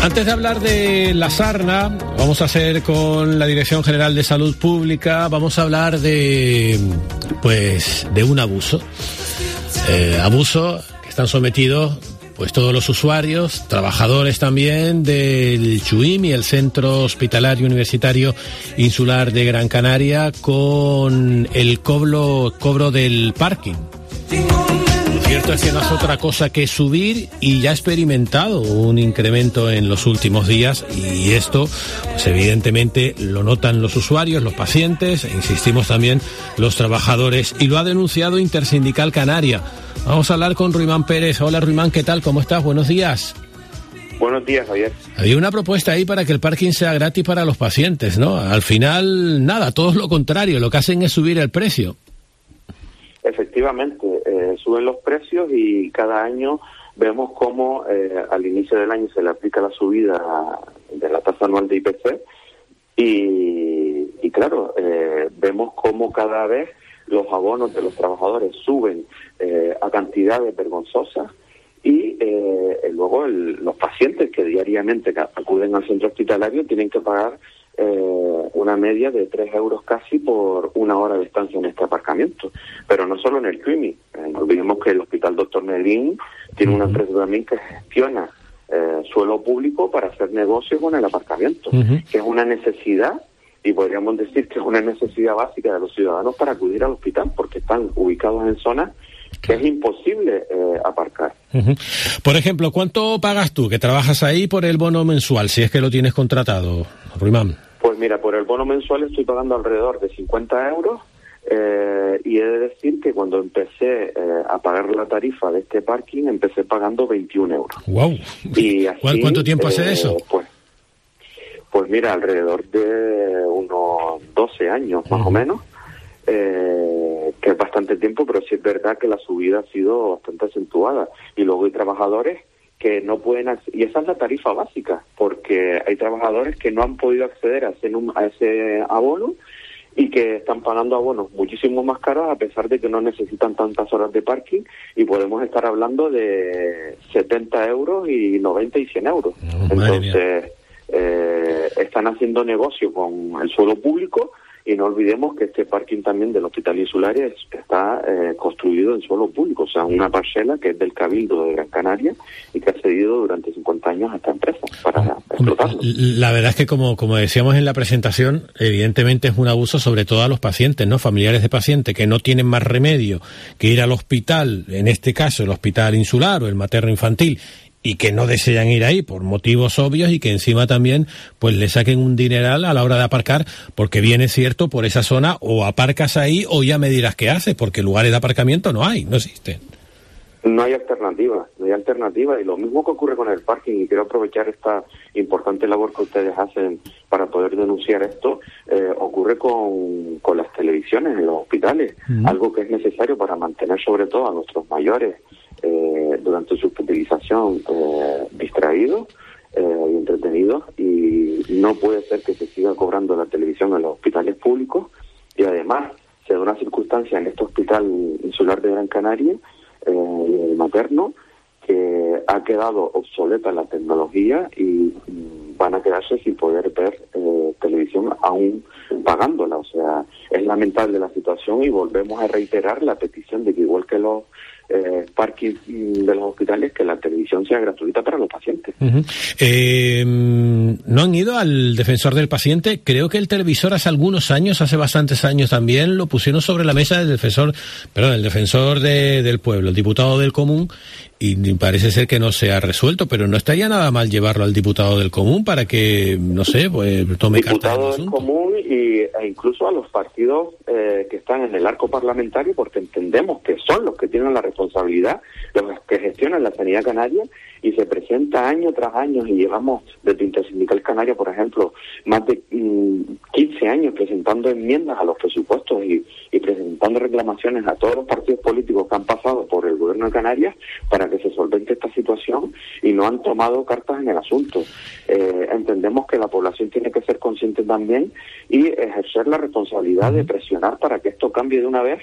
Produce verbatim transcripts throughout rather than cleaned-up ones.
Antes de hablar de la sarna, vamos a hacer con la Dirección General de Salud Pública, vamos a hablar de, pues, de un abuso. Eh, abuso que están sometidos, pues, todos los usuarios, trabajadores también del CHUIM y el Centro Hospitalario Universitario Insular de Gran Canaria, con el cobro, cobro del parking. Lo cierto es que no es otra cosa que subir, y ya ha experimentado un incremento en los últimos días, y esto, pues evidentemente lo notan los usuarios, los pacientes, e insistimos también los trabajadores, y lo ha denunciado Intersindical Canaria. Vamos a hablar con Ruimán Pérez. Hola Ruimán, ¿qué tal? ¿Cómo estás? Buenos días. Buenos días, Javier. Había una propuesta ahí para que el parking sea gratis para los pacientes, ¿no? Al final, nada, todo lo contrario, lo que hacen es subir el precio. Efectivamente, eh, suben los precios y cada año vemos cómo eh, al inicio del año se le aplica la subida de la tasa anual de I P C y, y claro, eh, vemos cómo cada vez los abonos de los trabajadores suben eh, a cantidades vergonzosas y eh, luego el, los pacientes que diariamente acuden al centro hospitalario tienen que pagar Eh, una media de tres euros casi por una hora de estancia en este aparcamiento. Pero no solo en el CHUIM, eh, no olvidemos que el Hospital Doctor Negrín tiene una empresa también que gestiona eh, suelo público para hacer negocio con el aparcamiento, uh-huh. que es una necesidad, y podríamos decir que es una necesidad básica de los ciudadanos para acudir al hospital, porque están ubicados en zonas que es imposible eh, aparcar. Uh-huh. Por ejemplo, ¿cuánto pagas tú, que trabajas ahí, por el bono mensual, si es que lo tienes contratado, Ruimán? Pues mira, por el bono mensual estoy pagando alrededor de cincuenta euros eh, y he de decir que cuando empecé eh, a pagar la tarifa de este parking empecé pagando veintiún euros. ¡Wow! Y así, ¿Cuánto tiempo hace eh, eso? Pues, pues mira, alrededor de unos doce años más uh-huh. o menos, eh, que es bastante tiempo, pero sí es verdad que la subida ha sido bastante acentuada. Y luego hay trabajadores que no pueden acceder, y esa es la tarifa básica, porque hay trabajadores que no han podido acceder a ese, a ese abono y que están pagando abonos muchísimo más caros a pesar de que no necesitan tantas horas de parking, y podemos estar hablando de setenta euros y noventa y cien euros. Oh, entonces eh, están haciendo negocio con el suelo público. Y no olvidemos que este parking también del Hospital Insular está eh, construido en suelo público, o sea, una parcela que es del Cabildo de Gran Canaria y que ha cedido durante cincuenta años a esta empresa para explotarlo. La verdad es que, como, como decíamos en la presentación, evidentemente es un abuso sobre todo a los pacientes, ¿no? Familiares de pacientes que no tienen más remedio que ir al hospital, en este caso el Hospital Insular o el Materno Infantil, y que no desean ir ahí por motivos obvios, y que encima también pues le saquen un dineral a la hora de aparcar, porque bien es cierto, por esa zona o aparcas ahí o ya me dirás qué haces, porque lugares de aparcamiento no hay, no existen. No hay alternativa, no hay alternativa, y lo mismo que ocurre con el parking, y quiero aprovechar esta importante labor que ustedes hacen para poder denunciar esto, eh, ocurre con, con las televisiones en los hospitales, uh-huh. algo que es necesario para mantener sobre todo a nuestros mayores eh, durante su hospitalización eh, distraídos eh, y entretenidos, y no puede ser que se siga cobrando la televisión en los hospitales públicos, y además se da una circunstancia en este Hospital Insular de Gran Canaria, eh, el materno, que ha quedado obsoleta la tecnología y van a quedarse sin poder ver eh, televisión aún pagándola. O sea, es lamentable la situación, y volvemos a reiterar la petición de que, igual que los eh, parkings de los hospitales, que la televisión sea gratuita para los pacientes. Uh-huh. Eh, ¿No han ido al defensor del paciente? Creo que el televisor hace algunos años, hace bastantes años también, lo pusieron sobre la mesa del defensor, perdón, el defensor de, del pueblo, el diputado del común, y parece ser que no se ha resuelto, pero no estaría nada mal llevarlo al diputado del común para que, no sé, pues tome cartas en el asunto. Diputado del común y, e incluso a los partidos eh, que están en el arco parlamentario, porque entendemos que son los que tienen la responsabilidad, los que gestionan la sanidad canaria, y se presenta año tras año, y llevamos desde Intersindical Canaria, por ejemplo, más de mmm, quince años presentando enmiendas a los presupuestos y, y presentando reclamaciones a todos los partidos políticos que han pasado por el gobierno de Canarias para que se solvente esta situación, y no han tomado cartas en el asunto. Eh, entendemos que la población tiene que ser consciente también y ejercer la responsabilidad de presionar para que esto cambie de una vez,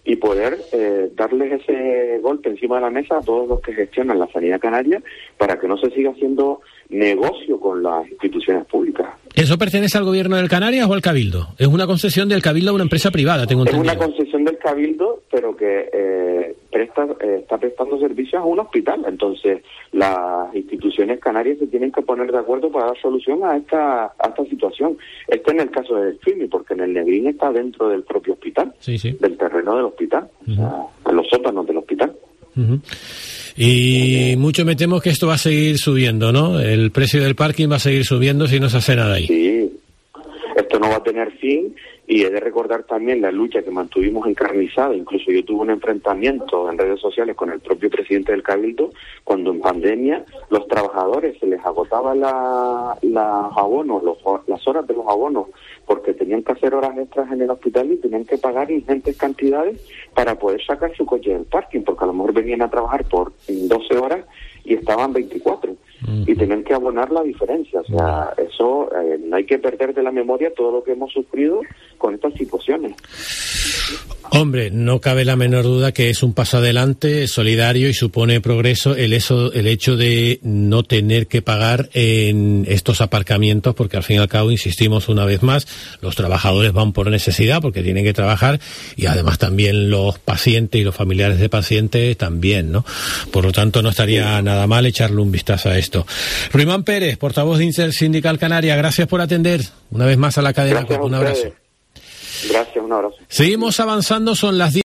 y poder eh, darles ese golpe encima de la mesa a todos los que gestionan la sanidad canaria para que no se siga haciendo negocio con las instituciones públicas. ¿Eso pertenece al gobierno del Canarias o al Cabildo? Es una concesión del Cabildo a una empresa privada, tengo entendido. Es una concesión del Cabildo, pero que eh, presta, eh, está prestando servicios a un hospital. Entonces, las instituciones canarias se tienen que poner de acuerdo para dar solución a esta a esta situación. Este en el caso del Fimi, porque en el Negrín está dentro del propio hospital, sí, sí. del terreno del hospital, uh-huh. o sea, en los sótanos del hospital. Uh-huh. Y mucho me temo que esto va a seguir subiendo, ¿no? El precio del parking va a seguir subiendo si no se hace nada ahí. Sí, esto no va a tener fin, y he de recordar también la lucha que mantuvimos encarnizada. Incluso yo tuve un enfrentamiento en redes sociales con el propio presidente del Cabildo cuando en pandemia los trabajadores se les agotaban la, la abonos, los, las horas de los abonos, porque tenían que hacer horas extras en el hospital y tenían que pagar ingentes cantidades para poder sacar su coche del parking, porque a lo mejor venían a trabajar por doce horas y estaban veinticuatro, uh-huh. y tenían que abonar la diferencia. O sea, eso eh, no hay que perder de la memoria todo lo que hemos sufrido con estas situaciones. Hombre, no cabe la menor duda que es un paso adelante, solidario, y supone progreso el, eso, el hecho de no tener que pagar en estos aparcamientos, porque al fin y al cabo, insistimos una vez más, los trabajadores van por necesidad porque tienen que trabajar, y además también los pacientes y los familiares de pacientes también, ¿no? Por lo tanto, no estaría nada mal echarle un vistazo a esto. Ruimán Pérez, portavoz de Intersindical Canaria, gracias por atender una vez más a la cadena. Gracias a un abrazo. Gracias, un abrazo. Seguimos avanzando, son las diez.